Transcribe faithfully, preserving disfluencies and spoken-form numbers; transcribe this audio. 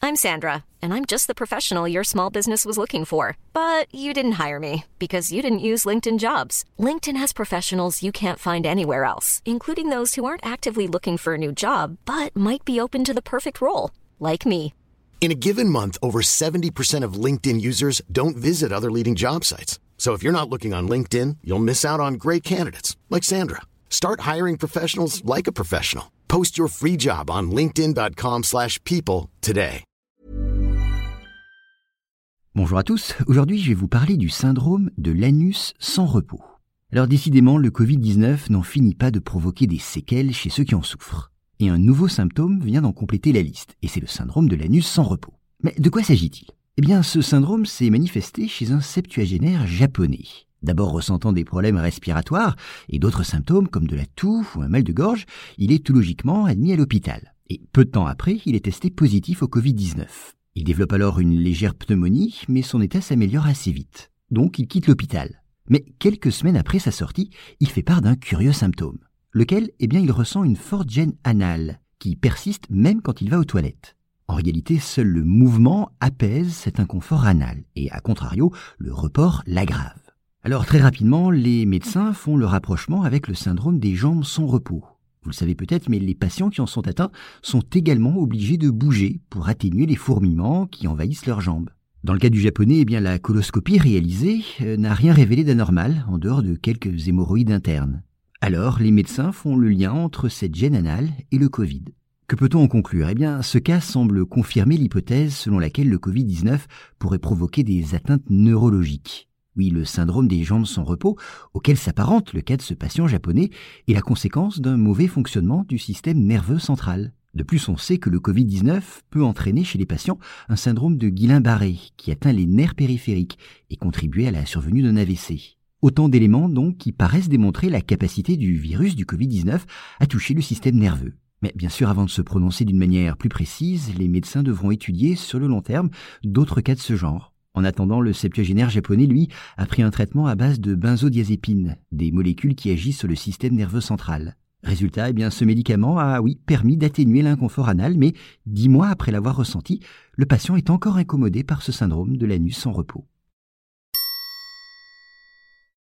I'm Sandra, and I'm just the professional your small business was looking for. But you didn't hire me because you didn't use LinkedIn Jobs. LinkedIn has professionals you can't find anywhere else, including those who aren't actively looking for a new job, but might be open to the perfect role, like me. In a given month, over seventy percent of LinkedIn users don't visit other leading job sites. So if you're not looking on LinkedIn, you'll miss out on great candidates like Sandra. Start hiring professionals like a professional. Post your free job on linkedin.com slash people today. Bonjour à tous, aujourd'hui je vais vous parler du syndrome de l'anus sans repos. Alors décidément, le covid dix-neuf n'en finit pas de provoquer des séquelles chez ceux qui en souffrent. Et un nouveau symptôme vient d'en compléter la liste, et c'est le syndrome de l'anus sans repos. Mais de quoi s'agit-il ? Eh bien, ce syndrome s'est manifesté chez un septuagénaire japonais. D'abord ressentant des problèmes respiratoires et d'autres symptômes comme de la toux ou un mal de gorge, il est tout logiquement admis à l'hôpital. Et peu de temps après, il est testé positif au covid dix-neuf. Il développe alors une légère pneumonie, mais son état s'améliore assez vite. Donc il quitte l'hôpital. Mais quelques semaines après sa sortie, il fait part d'un curieux symptôme. Lequel, eh bien, il ressent une forte gêne anale, qui persiste même quand il va aux toilettes. En réalité, seul le mouvement apaise cet inconfort anal, et à contrario, le report l'aggrave. Alors très rapidement, les médecins font le rapprochement avec le syndrome des jambes sans repos. Vous le savez peut-être, mais les patients qui en sont atteints sont également obligés de bouger pour atténuer les fourmillements qui envahissent leurs jambes. Dans le cas du japonais, eh bien, la coloscopie réalisée euh, n'a rien révélé d'anormal, en dehors de quelques hémorroïdes internes. Alors, les médecins font le lien entre cette gêne anale et le Covid. Que peut-on en conclure ? Eh bien, ce cas semble confirmer l'hypothèse selon laquelle le covid dix-neuf pourrait provoquer des atteintes neurologiques. Oui, le syndrome des jambes sans repos, auquel s'apparente le cas de ce patient japonais, est la conséquence d'un mauvais fonctionnement du système nerveux central. De plus, on sait que le covid dix-neuf peut entraîner chez les patients un syndrome de Guillain-Barré qui atteint les nerfs périphériques et contribuer à la survenue d'un A V C. Autant d'éléments donc qui paraissent démontrer la capacité du virus du covid dix-neuf à toucher le système nerveux. Mais bien sûr, avant de se prononcer d'une manière plus précise, les médecins devront étudier sur le long terme d'autres cas de ce genre. En attendant, le septuagénaire japonais, lui, a pris un traitement à base de benzodiazépines, des molécules qui agissent sur le système nerveux central. Résultat, eh bien, ce médicament a, oui, permis d'atténuer l'inconfort anal, mais dix mois après l'avoir ressenti, le patient est encore incommodé par ce syndrome de l'anus sans repos.